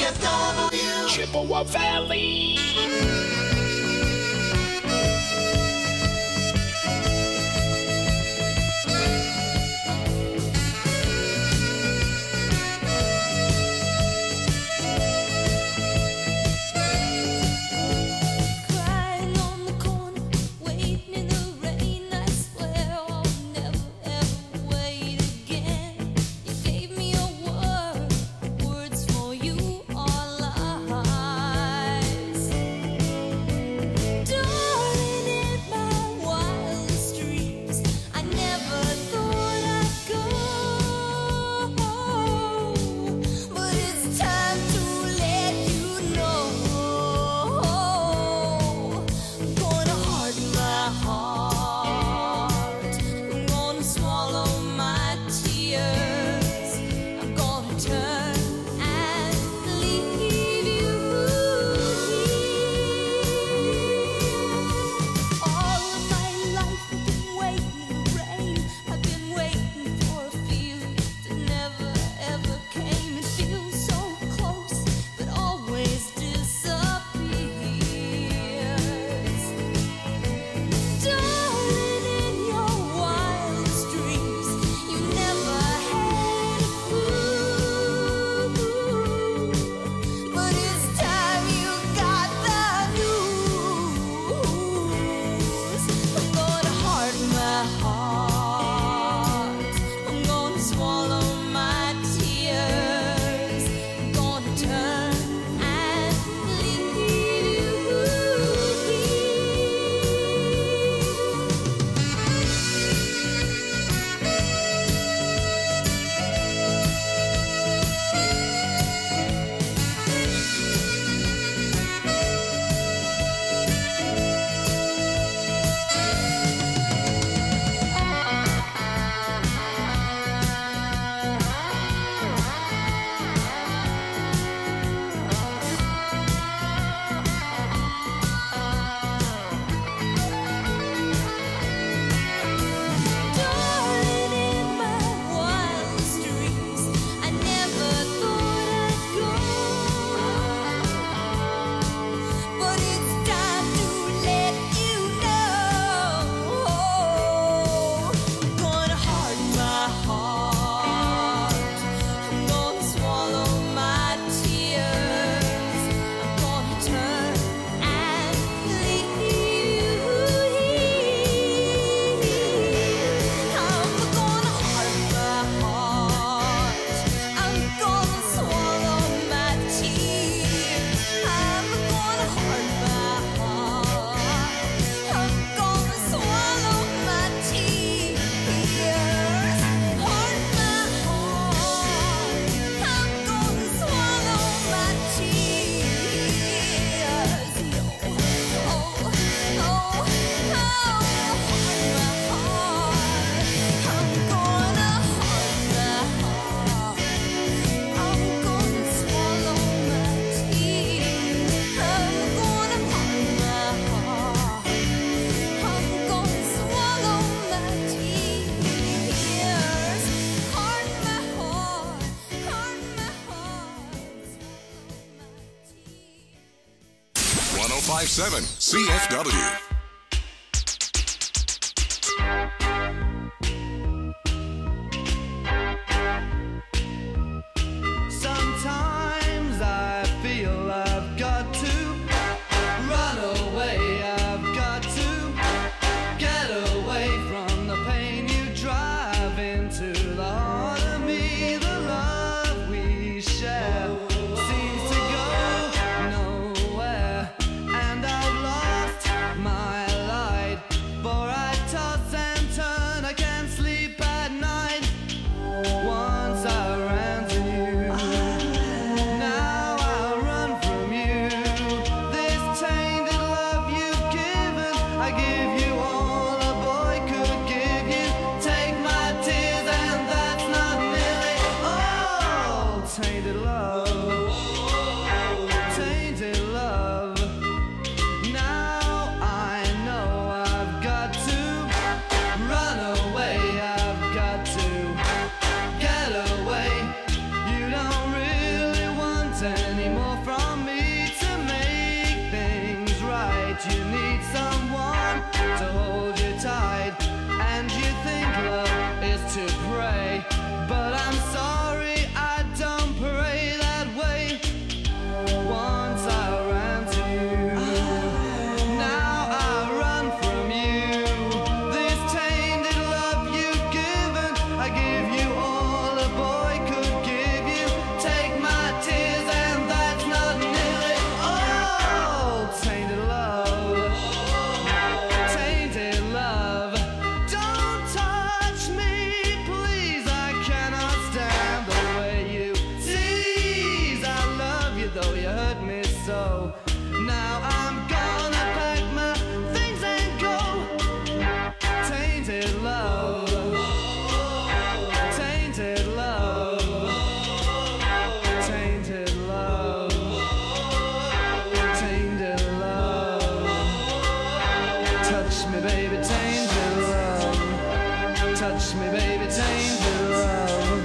DFW, Chippewa Valley. Seven CFW. My but you need someone to hold you tight. And you think love is to pray, but I'm sorry, I don't pray that way. Once I ran to you, now I run from you. This tainted love you've given, I give you all a boy could give you. Take my tears and that's not nearly all. Tainted love, tainted love. Don't touch me, please, I cannot stand the way you tease. I love you though you hurt me so. Now I'm gonna pack my things and go. Tainted love, tainted love, tainted love, tainted love. Touch me, baby, tainted love. Touch me, baby, tainted love.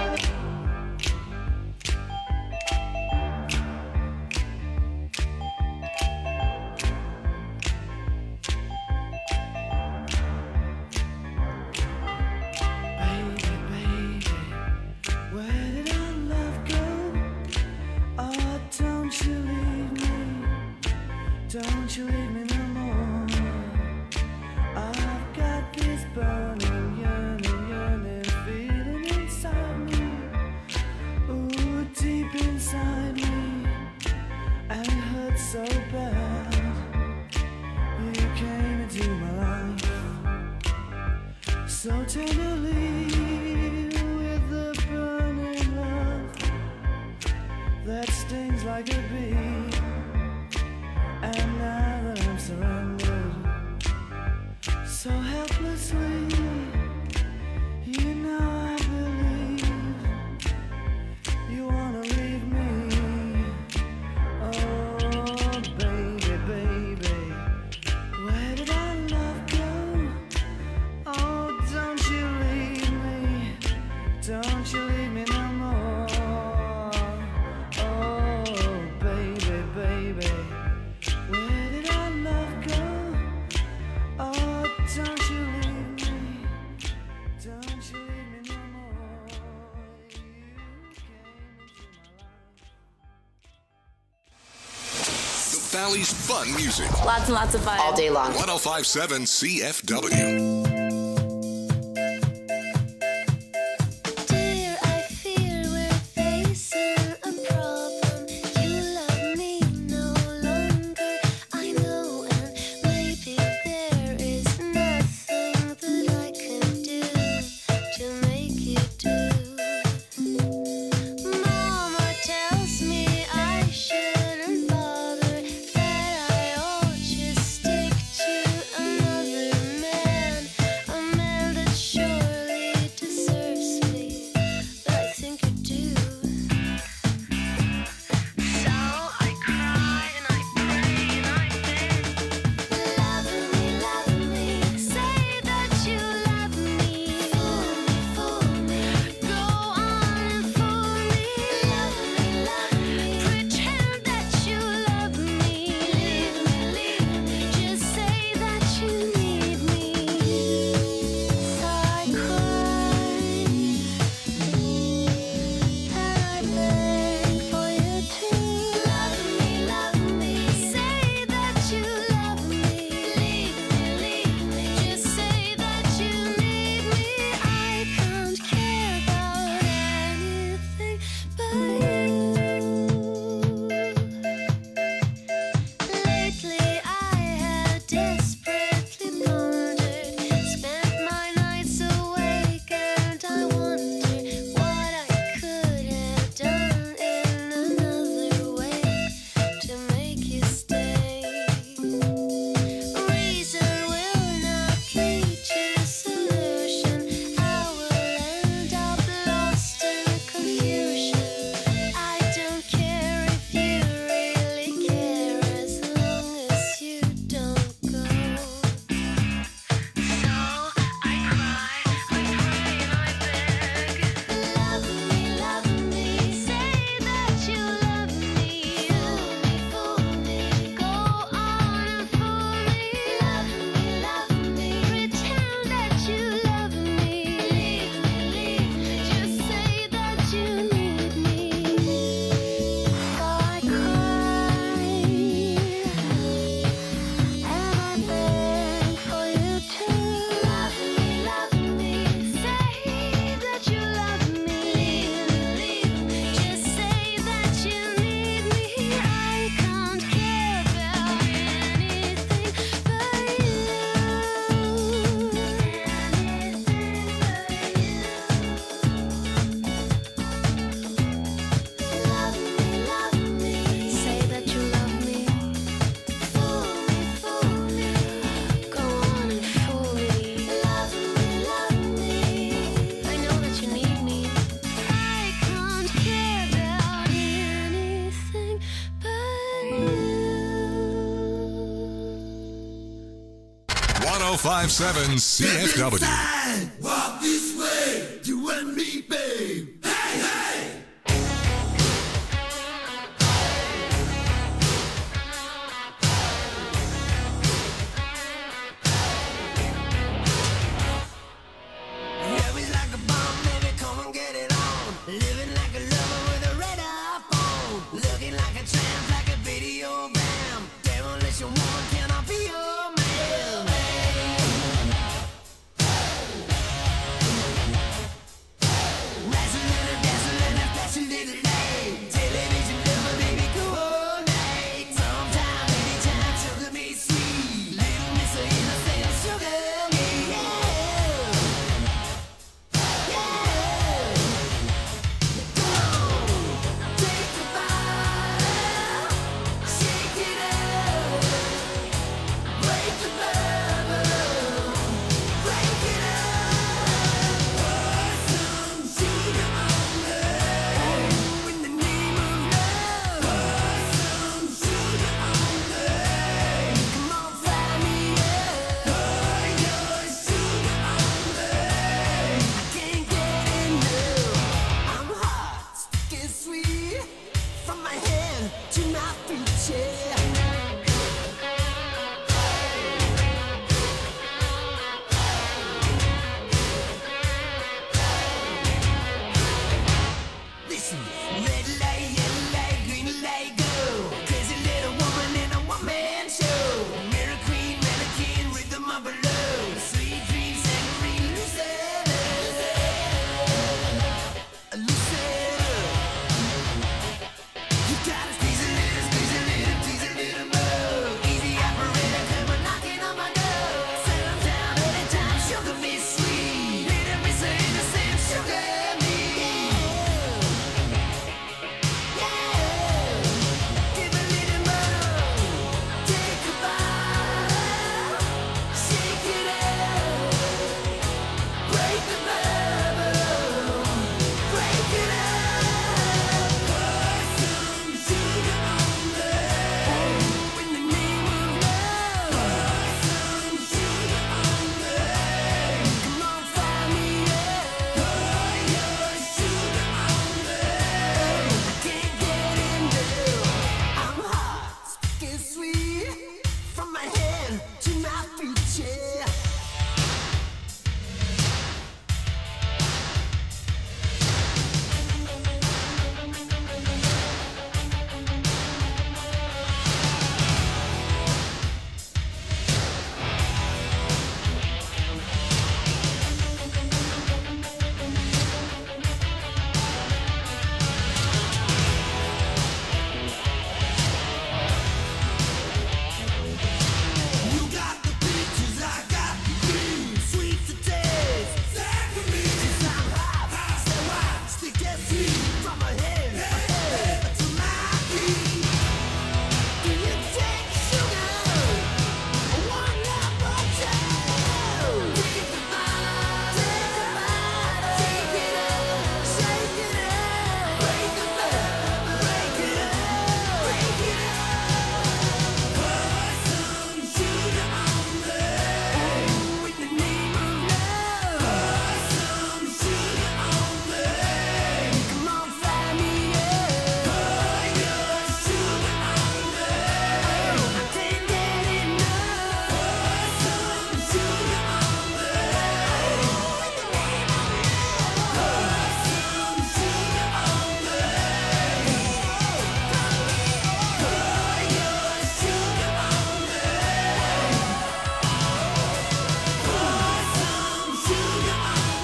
Baby, baby, where did our love go? Oh, don't you leave me. Don't you leave me no more. I've got this burning, yearning, yearning feeling inside me. Ooh, deep inside me. And it hurts so bad. You came into my life so tenderly with the burning love that stings like a bee. And now that I'm surrendered so helplessly, you know I believe you wanna leave me. Oh, baby, baby, where did our love go? Oh, don't you leave me. Don't you leave me no more. Oh, baby, baby, where did our love go? Oh, don't you leave me. Don't you leave me no more. You came into my life. The Valley's fun music. Lots and lots of fun. All day long. 1057 CFW. Dear, I fear we're facing a problem. You love me no longer, I know, and maybe there is nothing that I can do to make you do. Mama tells me I shouldn't bother, that I ought to stick to another man. 1057 CFW. Walk this way, you and me, babe. Hey, hey! Yeah, we like a bomb, baby, come and get it on. Living like a lover with a radar phone. Looking like a tramp, like a video bam. Demolition woman, can I be your man? Dazzling and flashing little light. Television lover, baby, go all night. Sometime, anytime, sugar me sweet. Little miss of innocent, sugar me, yeah. From my head to my feet, yeah. Listen, red light, yellow light, green light, go. Crazy little woman in a one-man show. Mirror queen, mannequin, rhythm of a love. Sweet dream, saccharine, lucid. You gotta squeeze a little, tease a little more. Easy operator, come on knocking on my door. Settle down anytime, sugar me sweet. Little miss of innocent, sugar me. Give a little more, take a bite, shake it up, break the bubble, break it up. Put some sugar on me, in the name of love. Put some sugar on me, come on, find me, yeah. Put your sugar on me, I can't get enough. I'm hot, sticky sweet, from my head to my feet, yeah. You got the peaches, I got the cream. Sweet to taste, saccharin. 'Cause I'm hot, so hot, sticky sweet, from my head to my feet. Do you take sugar? One number two. Take a bite, shake it up, shake it up, break the bubble, break it up, break it up. Put some sugar on me, in the name of love. Put some sugar on me, come on, find me, yeah. Put your sugar on me, I can't get enough. Put some sugar on me, in the name of love. Put some sugar on me, put your sugar on me. Put some sugar on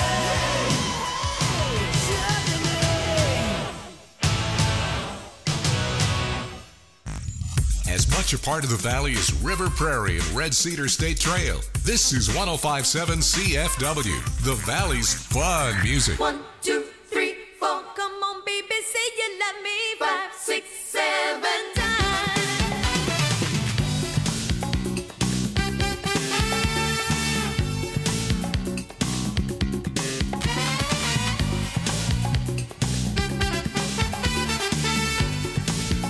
me. As much a part of the Valley as River Prairie and Red Cedar State Trail, this is 1057 CFW, the Valley's fun music. 1, 2, 3, 4. Come on, baby, say you love me. 5, 6, 7 times.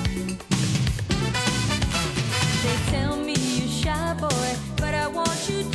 They tell me you're shy, boy, but I want you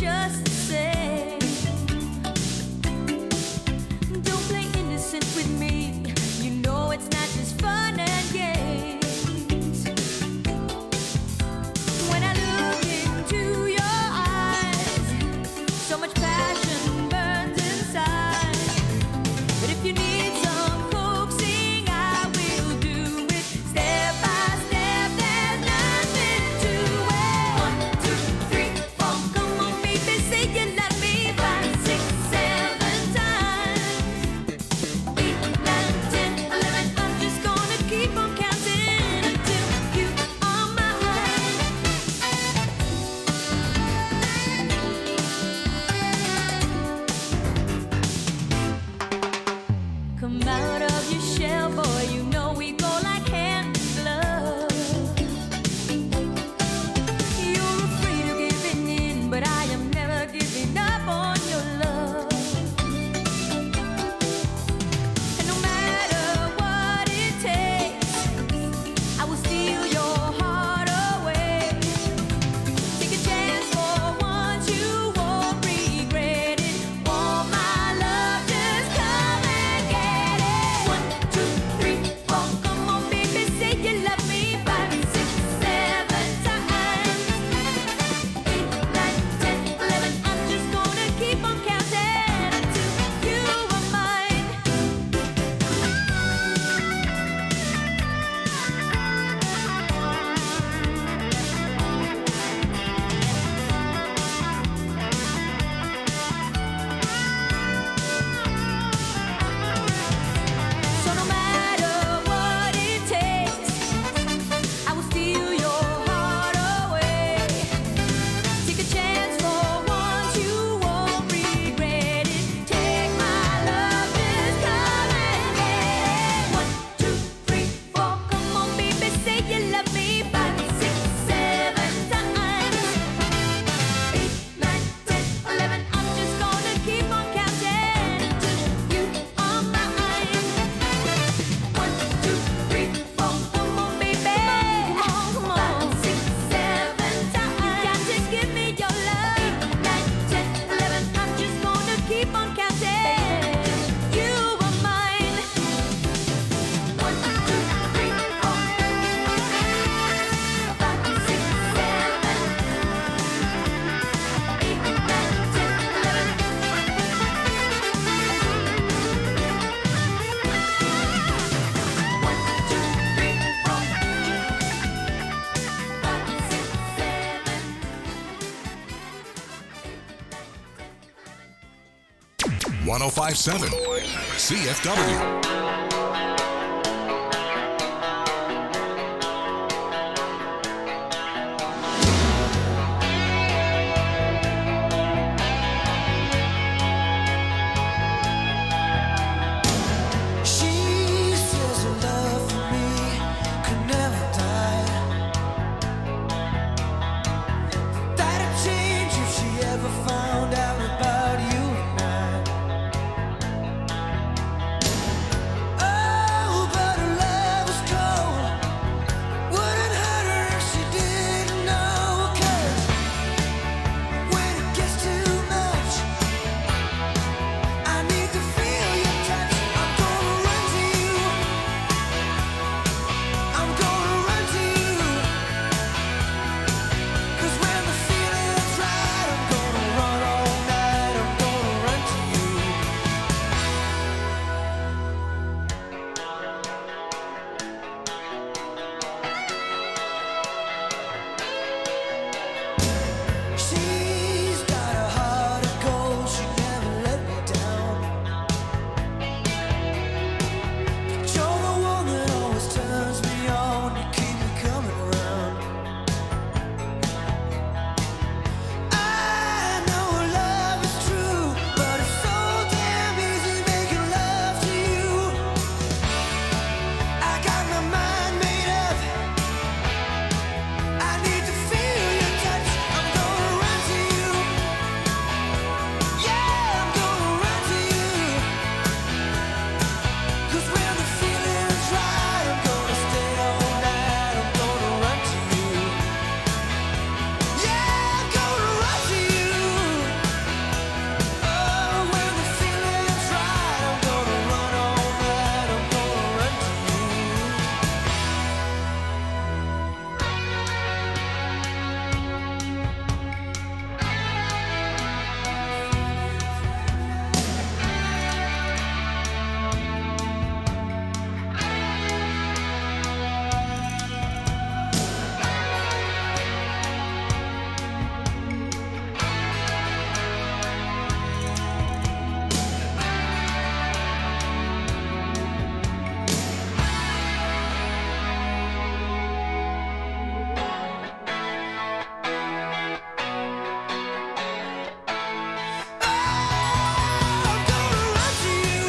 1057 CFW. She says her love for me could never die. That'd change if she ever found out about you and I. Oh, but her love was cold. Wouldn't hurt her if she didn't know. 'Cause when it gets too much, I need to feel your touch. I'm gonna run to you. I'm gonna run to you. 'Cause when the feeling's right, I'm gonna run all night. I'm gonna run to you. She's got a heart of gold. She never let me down. You're the one that always turns me on. You keep me coming around. I know love is true, but it's so damn easy making love to you. I got my mind made up. I need to feel your touch. I'm gonna run to you. Yeah, I'm gonna run to you. 'Cause when the feeling's right, I'm gonna stay all night. I'm gonna run to you. Yeah, I'm gonna run to you. Oh, when the feeling's right, I'm gonna run all night. I'm gonna run to you. I'm gonna run to you.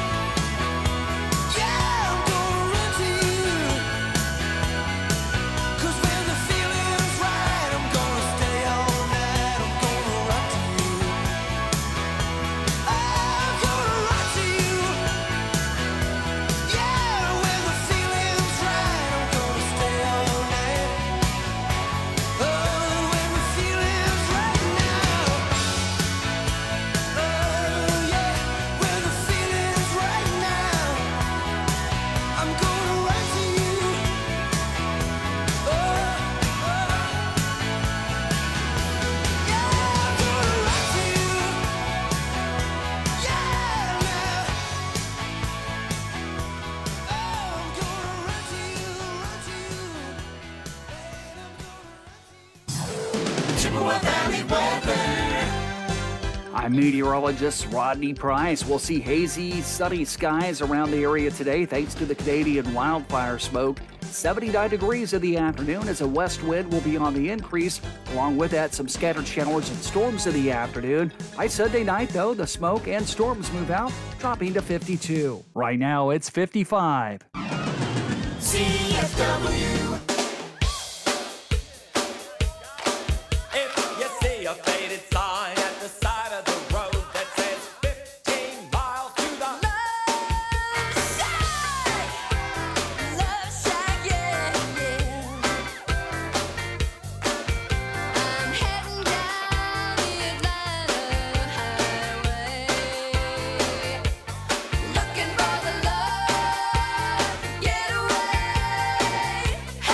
Yeah, I'm gonna run to you. 'Cause when the feeling's right, I'm gonna stay all night. I'm gonna run to you. I'm gonna run to you. Yeah, when the feeling's right, I'm gonna stay all night. Oh, when the feeling's right now. Oh, yeah, when the feeling's right now, I'm gonna run to you. Oh, yeah, I'm gonna run to you. Yeah, now. Oh, I'm gonna run to you, run to you. Chippewa Valley weather. I'm meteorologist Rodney Price. We'll see hazy, sunny skies around the area today thanks to the Canadian wildfire smoke. 79 degrees in the afternoon as a west wind will be on the increase. Along with that, some scattered showers and storms in the afternoon. By Sunday night, though, the smoke and storms move out, dropping to 52. Right now, it's 55. CFW. If you see a faded sign at the side of the road that says 15 miles to the Love shack, yeah, yeah. I'm heading down the Atlanta highway, looking for the love getaway.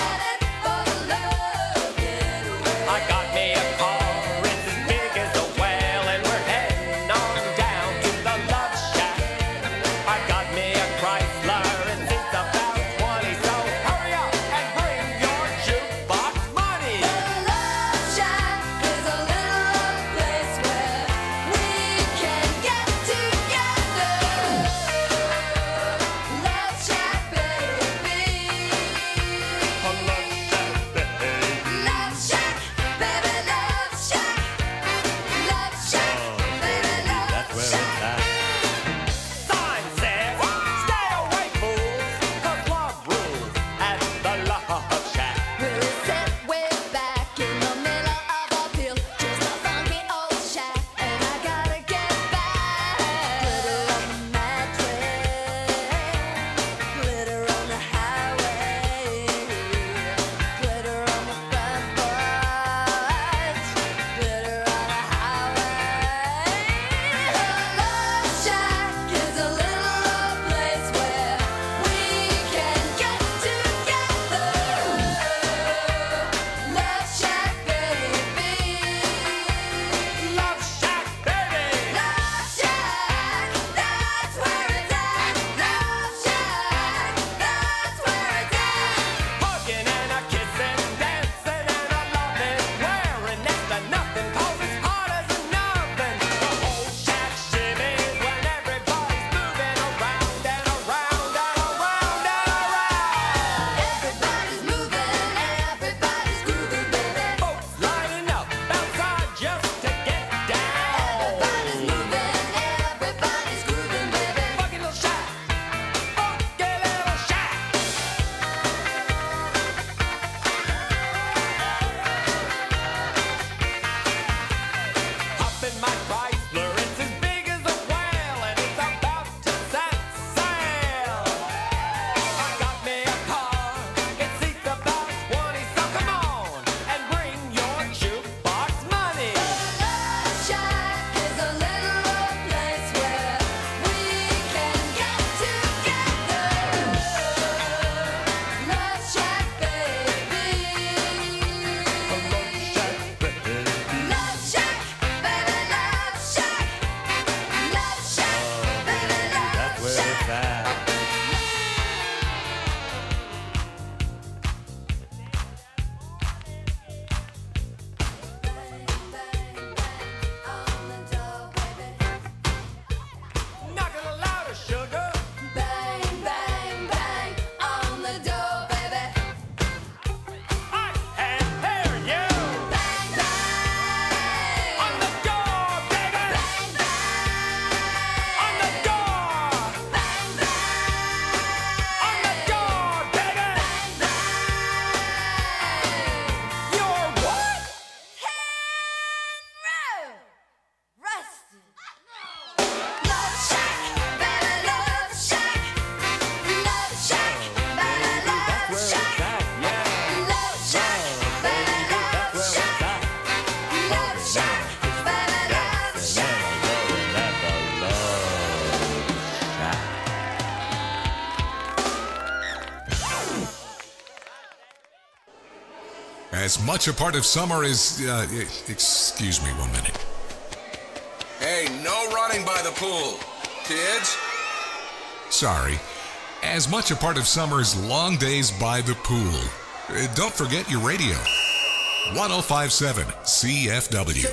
As much a part of summer as, excuse me 1 minute. Hey, no running by the pool. Kids? Sorry. As much a part of summer's long days by the pool. Don't forget your radio. 105.7 CFW.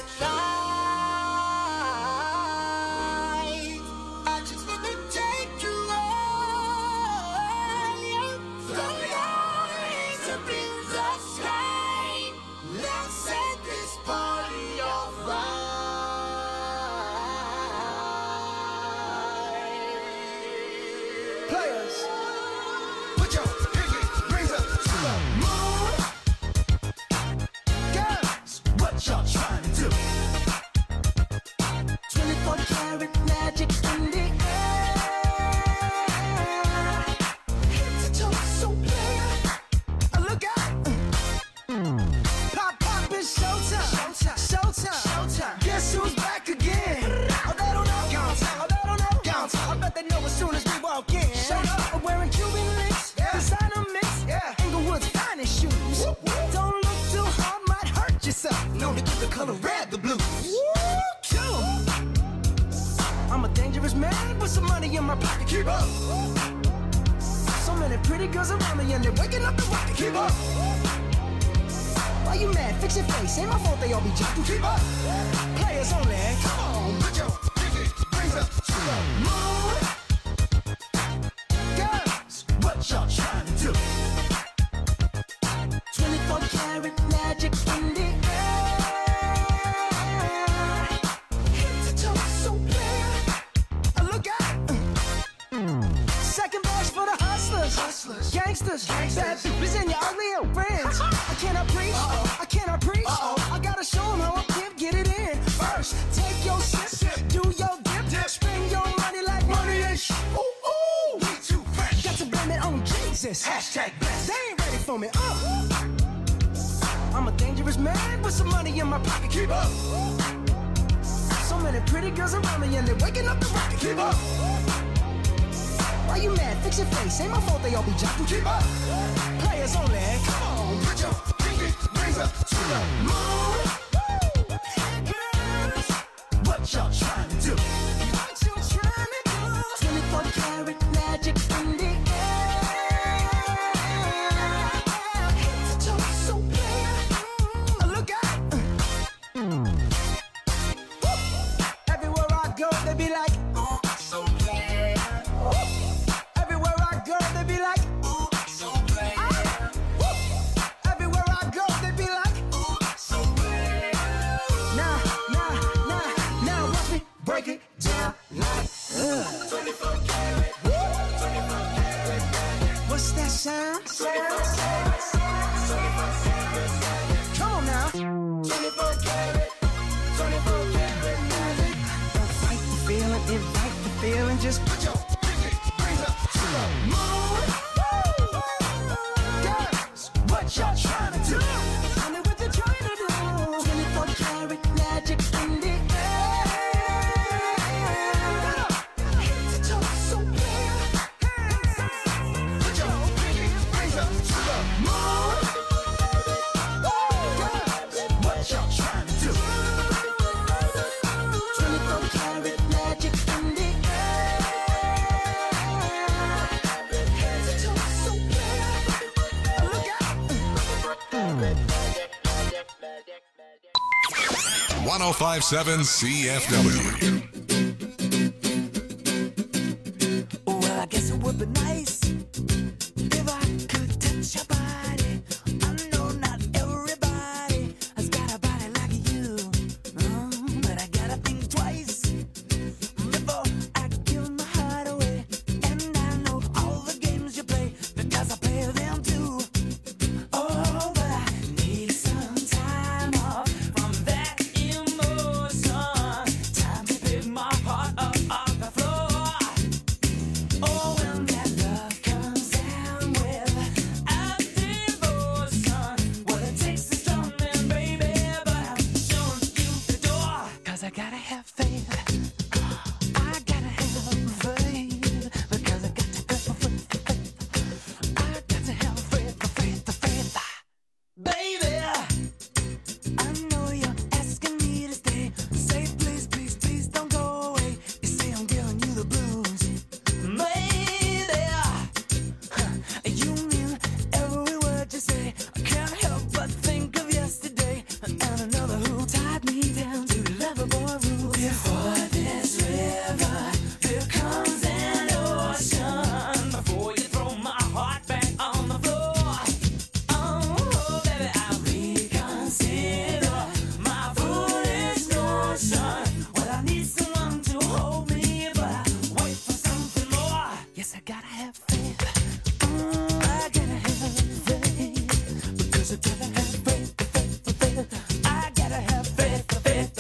I just want to take you higher. Throw your hands up in the sky. Let's set this party on fire. Players, put your pinky rings up to the moon. Girls, what y'all trying to do? 24 karat magic in the air. Head to toe, so clear. Look out. Pop, pop, it's showtime. Showtime. Guess who's back again? Oh, they don't know. I bet they know as soon as we walk in. I'm wearing Cuban links, designer mix, Inglewood's finest shoes. Don't look too hard, might hurt yourself. Known to give the color red the blues. I'm a dangerous man with some money in my pocket. Keep up. So many pretty girls around me and they're waking up the rocket. Keep up. Why you mad? Fix your face. Ain't my fault they all be jocking. Keep up. Players only. Come on, put your pinky rings up to the moon. Girls, what y'all trying to do? 24 karat magic in the air. Head to toe, so clear. Look out. Second verse for the hustlers. Gangsters. Bad bitches and your ugly old friends. I cannot preach. I gotta show them how I can get it in. First, take your sip, do your dip, spend your money like money and shit. Ooh, we too fresh. Got to blame it on Jesus. Hashtag blessed. They ain't ready for me. I'm a dangerous man with some money in my pocket. Keep up. So many pretty girls around me and they're waking up the rocket. Keep up. Why you mad? Fix your face. Ain't my fault they all be jocking. Keep up. Players only. Come on, put your pinky rings up to the moon. Girls, what y'all trying to do? 24 karat magic in the air. Head to toe, so clear. Look out. Everywhere I go, they be like, oh, so clear. Everywhere I go, they be like, oh, so clear. Everywhere I go, they be like, oh, so clear. Now, watch me break it down like, 24 karat, 24 karat. What's that sound? 24 karat. Come on now. 24 karat, 24 karat magic. Don't fight the feeling, invite the feeling. Just put your pinky rings up to the moon. Girls, what y'all trying to do? Tell me what you're trying to do. 24 karat magic in the air. Head to toe, so clear. Put your pinky rings up to the moon. Girls, what y'all trying to do? 24 karat magic in the air. Head to toe, so clear. Look out. 105.7 CFW. Well, I guess it would be nice if I could touch your body. I know not everybody has got a body like you, but I gotta think twice before I give my heart away. And I know all the games you play because I play them too. Oh, but I need some time off from that emotion. Time to pick my I can't help but think of yesterday and another who tied me down to Loverboy rules. Before this river, there comes an ocean. Before you throw my heart back on the floor, oh baby, I'll reconsider my foolish notion. Well, I need someone to hold me, but I wait for something more. Yes, I gotta have faith. I gotta have faith. Because I gotta have faith, faith. I gotta have faith, faith.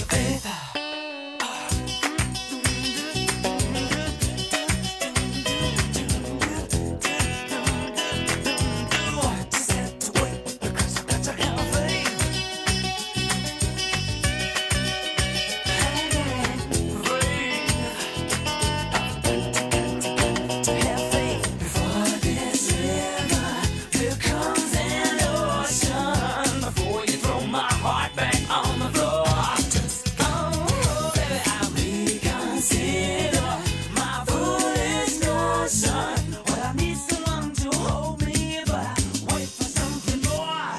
Just have to wait, because I got to have faith. I gotta have faith. To have faith. Before this river, there comes an ocean. Before you throw my heart back on the floor, oh baby, I'll reconsider my foolish notion. Well, I need someone to hold me, but I wait for something more.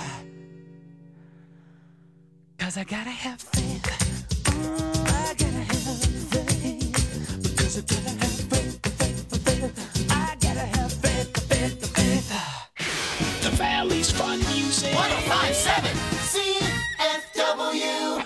'Cause I gotta have faith. I gotta have faith. Because I gotta have faith. I gotta have faith. The Valley's fun music. 1057 CFW.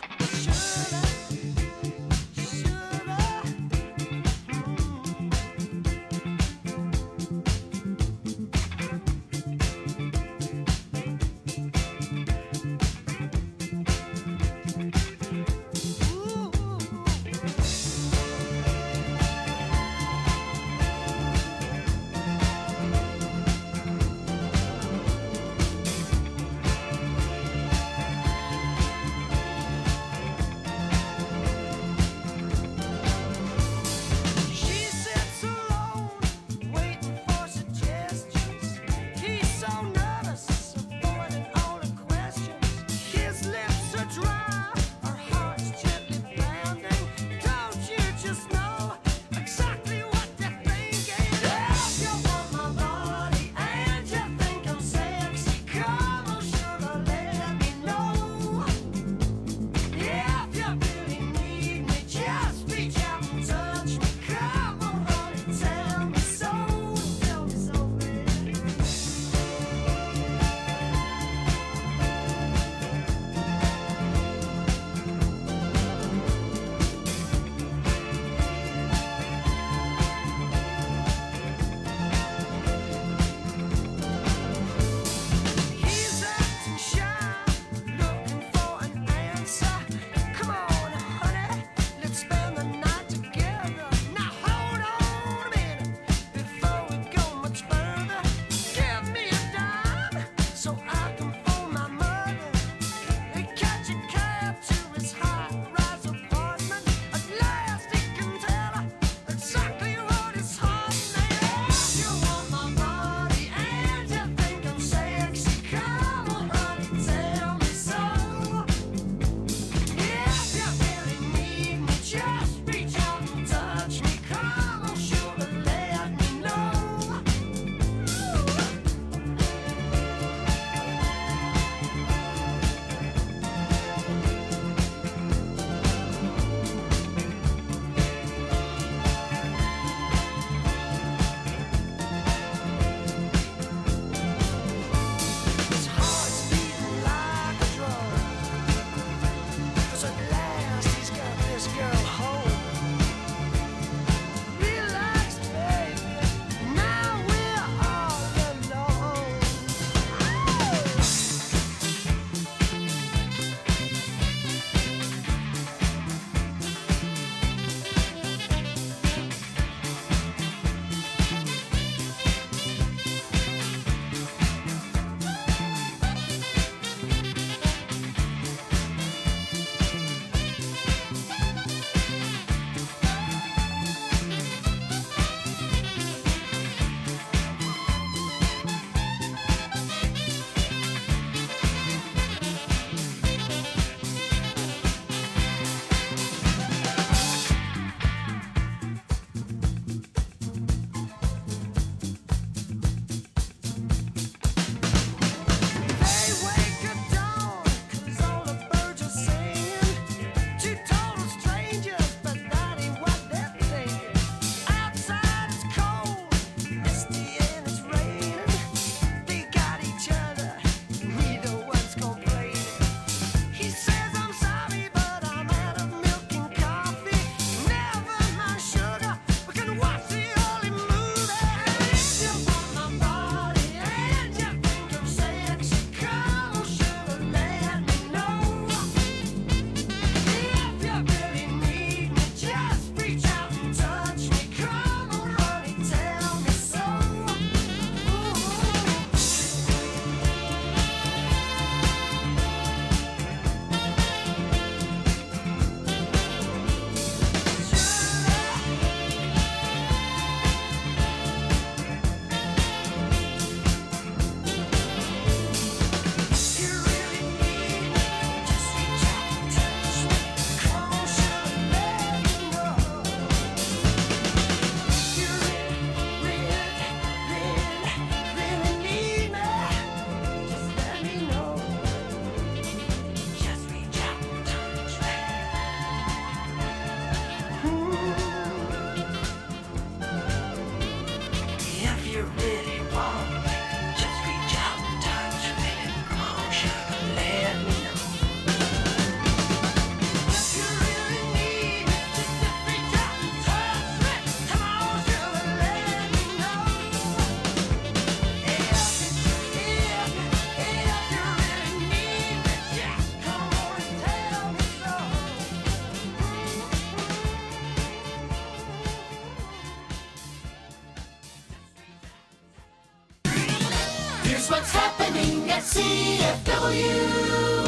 Here's what's happening at CFW.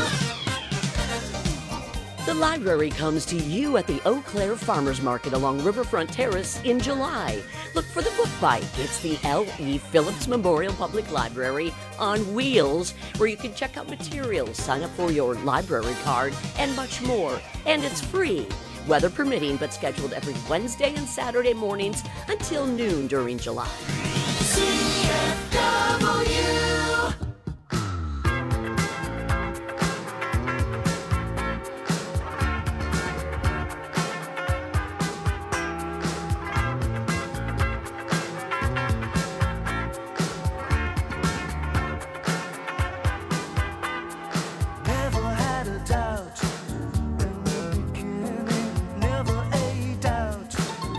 The library comes to you at the Eau Claire Farmers Market along Riverfront Terrace in July. Look for the Book Bite. It's the L.E. Phillips Memorial Public Library on wheels, where you can check out materials, sign up for your library card, and much more. And it's free, weather permitting, but scheduled every Wednesday and Saturday mornings until noon during July. CFW. Never had a doubt in the beginning, never a doubt.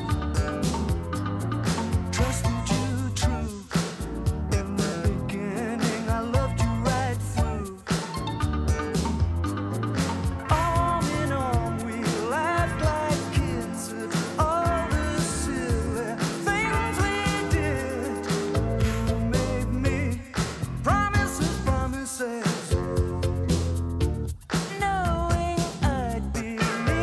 Trusted you true in the beginning, I loved you right through. Arm in arm, we laughed like kids at all the silly things we did. You made me promises, promises. Knowing I'd believe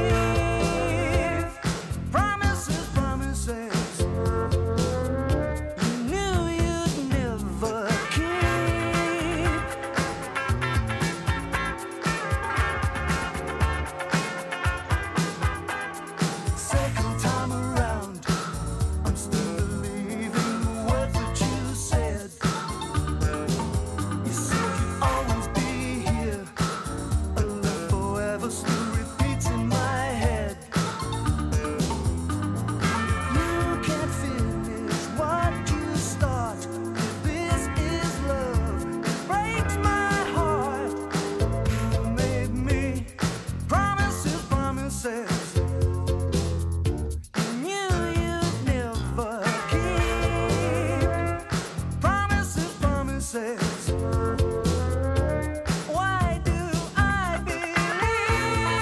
promises, promises. You knew you'd never keep. Second time around, I'm still believing the words that you said. You said you'd always be here. A love forever still repeats in my head. You can't finish what you start. If this is love, it breaks my heart. You made me promises, promises. You knew you'd never keep. Promises, promises. Why do I believe?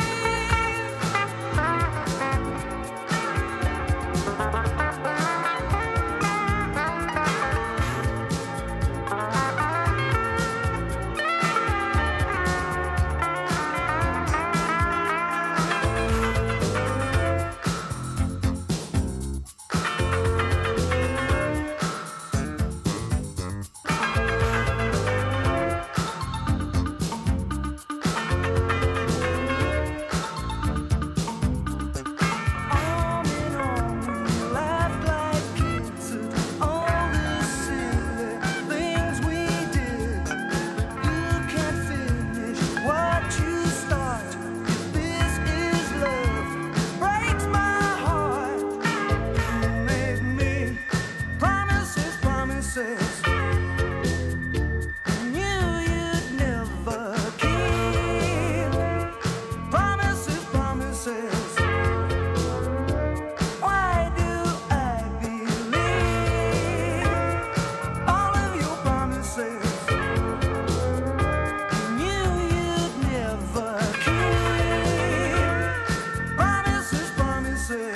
Arm in arm, we laughed like kids at all the silly things we did. You can't finish what you start. If this is love, it breaks my heart. You made me promises, promises. You knew you'd never keep. Promises, promises. Why do I believe all of your promises? You knew you'd never keep. Promises, promises.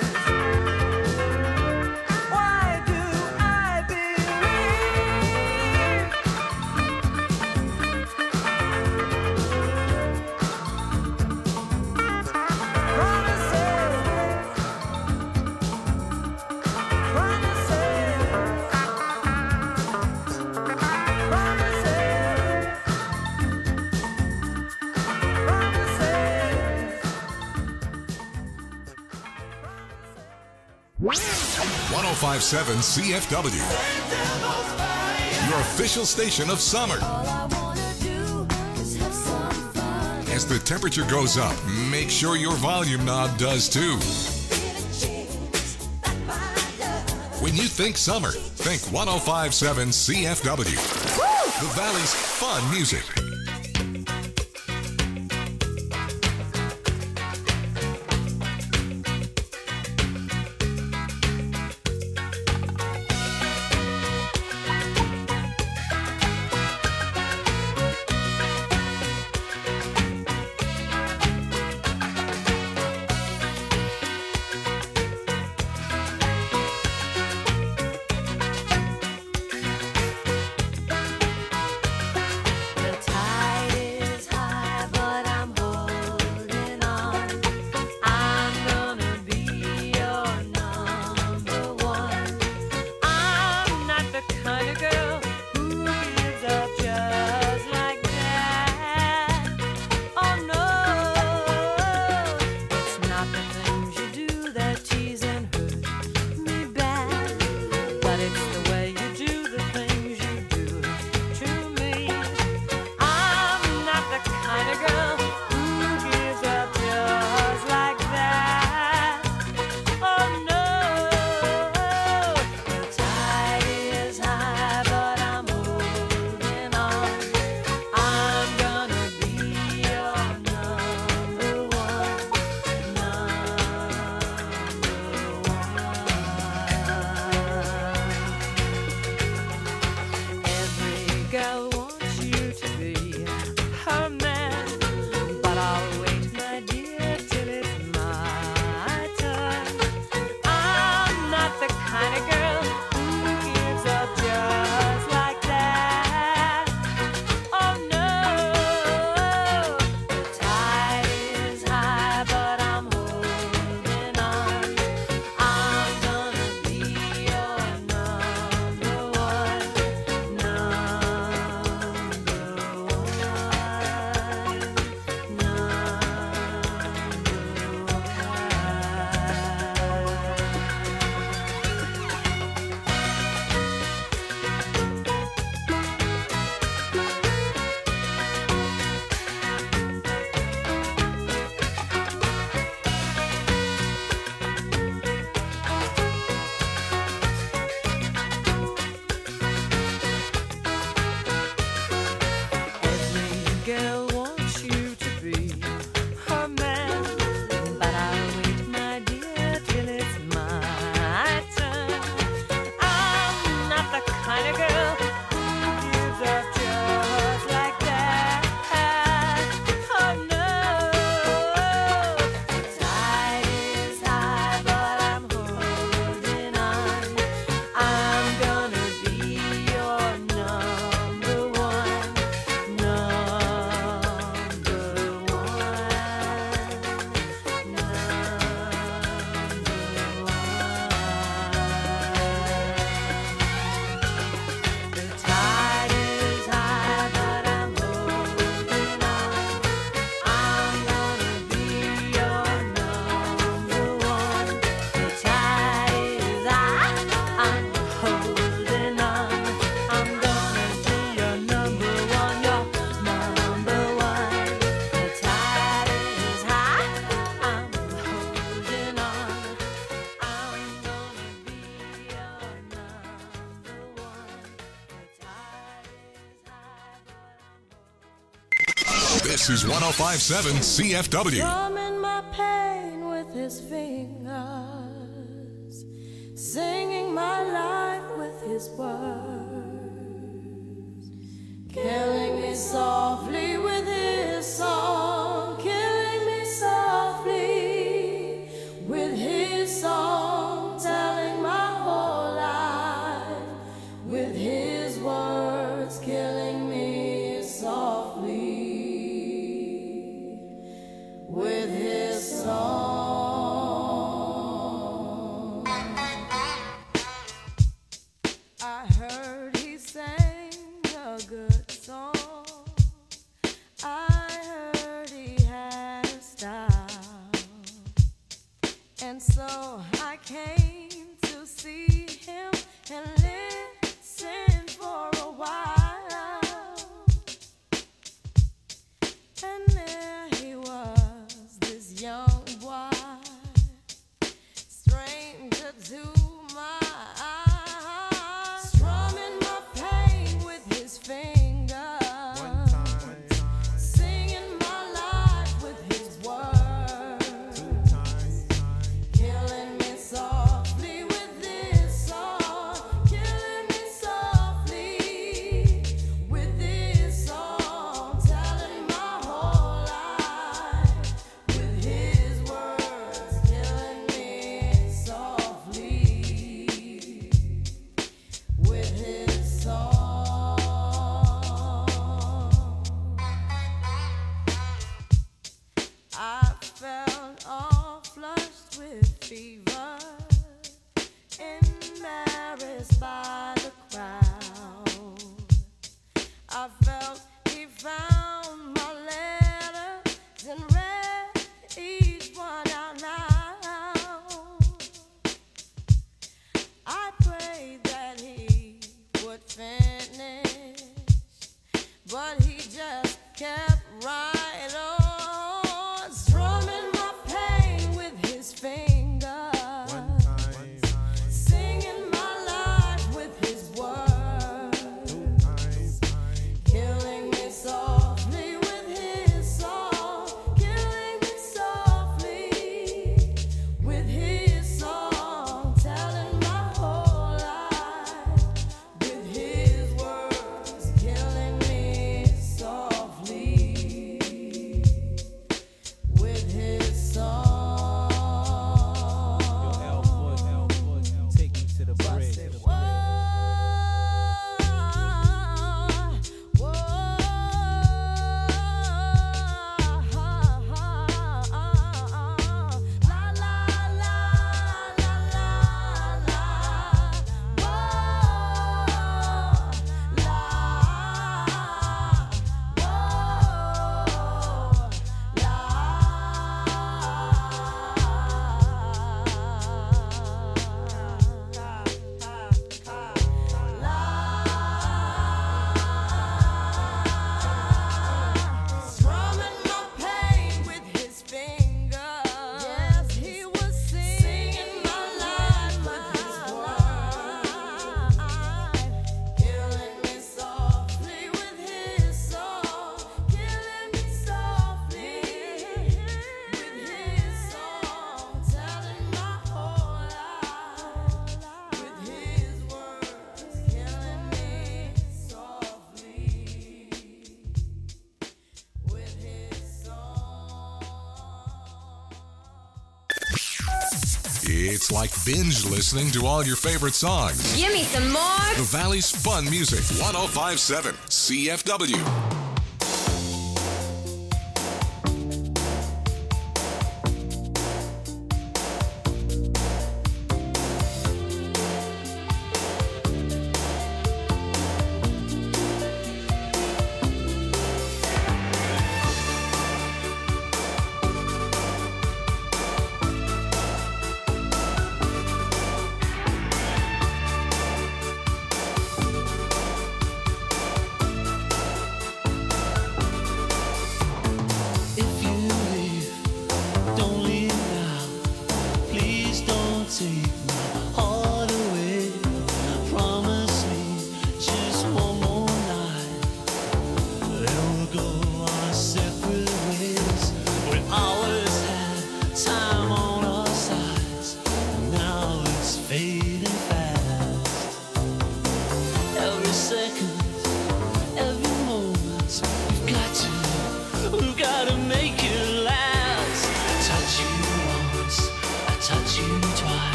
Why do I #1057 CFW, your official station of summer. As the temperature goes up, make sure your volume knob does too. When you think summer, think 1057 CFW, the Valley's fun music. This is 105.7 CFW. Drumming my pain with his fingers, singing my life with his words, killing me softly with his song, killing me softly with his song, telling my whole life with his words, killing me softly with his song. I heard he sang a good song. I heard he had a style. And so I came to see him and listen for a while. And there he was, this young boy, stranger to my eyes, strumming my pain with his fingers, singing my life with his words, killing me softly with this song, killing me softly with this song, telling my whole life with his words, killing me softly with his song. I felt all flushed with fever, embarrassed by the crowd. I felt he found my letters and read each one out loud. I prayed that he would finish, but he just kept right on, strumming my pain with his fingers, singing my life with his words, killing me softly with his song, killing me softly with his song, telling my whole life with his words, killing me softly with his song. Take me to the bridge. Strumming my pain with his fingers. Yes, he was singing my life with his words, killing me softly with his song, killing me softly with his song, telling my whole life with his words, killing me softly with his song. It's like binge listening to all your favorite songs. Give me some more. The Valley's fun music, 105.7 CFW.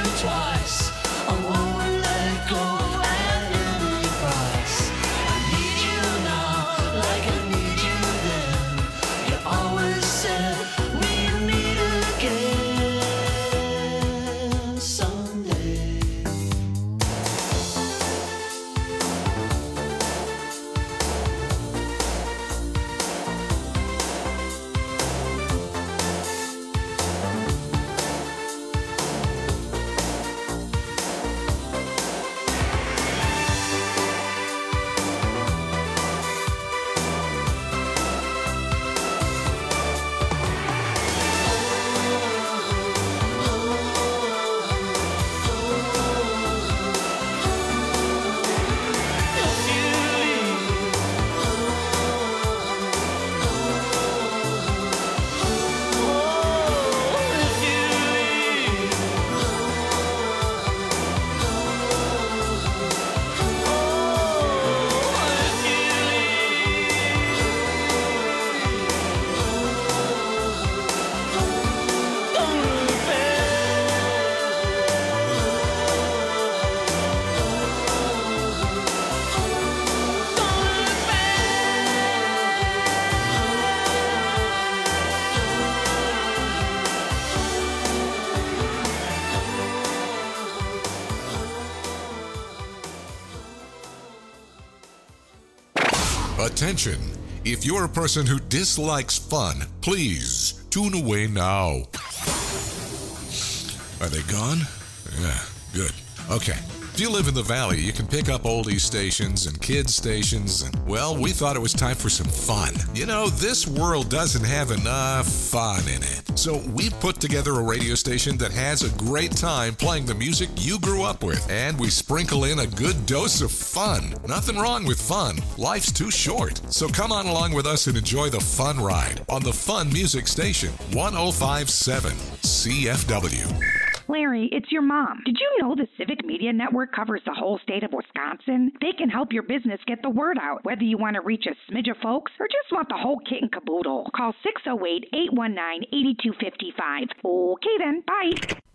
you twice. I won't let go at any price. I need you now, like I need you then. You always said we'd meet again someday. Attention! If you're a person who dislikes fun, please tune away now. Are they gone? Yeah, good. Okay. If you live in the valley, you can pick up oldie stations and kids stations, and, well, we thought it was time for some fun. You know, this world doesn't have enough fun in it. So we've put together a radio station that has a great time playing the music you grew up with, and we sprinkle in a good dose of fun. Nothing wrong with fun. Life's too short. So come on along with us and enjoy the fun ride on the Fun Music Station, 105.7 CFW. Larry, it's your mom. Did you know the Civic Media Network covers the whole state of Wisconsin? They can help your business get the word out, whether you want to reach a smidge of folks or just want the whole kit and caboodle. Call 608-819-8255. Okay then, bye.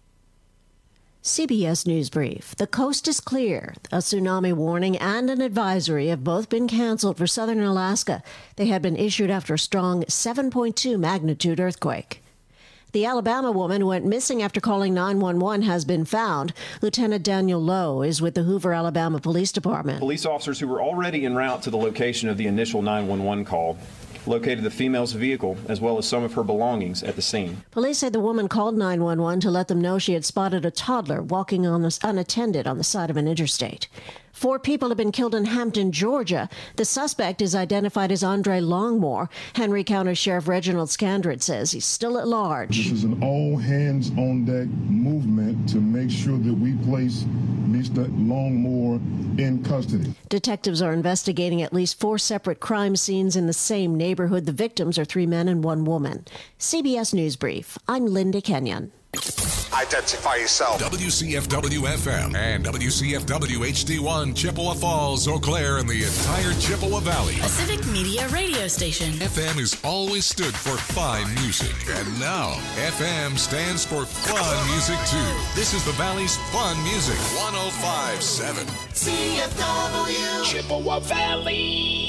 CBS News Brief. The coast is clear. A tsunami warning and an advisory have both been canceled for southern Alaska. They had been issued after a strong 7.2 magnitude earthquake. The Alabama woman who went missing after calling 911 has been found. Lieutenant Daniel Lowe is with the Hoover, Alabama Police Department. Police officers who were already en route to the location of the initial 911 call located the female's vehicle as well as some of her belongings at the scene. Police say the woman called 911 to let them know she had spotted a toddler walking unattended on the side of an interstate. 4 people have been killed in Hampton, Georgia. The suspect is identified as Andre Longmore. Henry County Sheriff Reginald Scandrett says he's still at large. This is an all-hands-on-deck movement to make sure that we place Mr. Longmore in custody. Detectives are investigating at least 4 separate crime scenes in the same neighborhood. The victims are 3 men and 1 woman. CBS News Brief. I'm Linda Kenyon. Identify yourself. WCFW-FM and WCFW-HD1, Chippewa Falls, Eau Claire, and the entire Chippewa Valley. A Civic Media radio station. FM has always stood for fine music. And now, FM stands for fun music, too. This is the Valley's fun music. 105.7 CFW Chippewa Valley.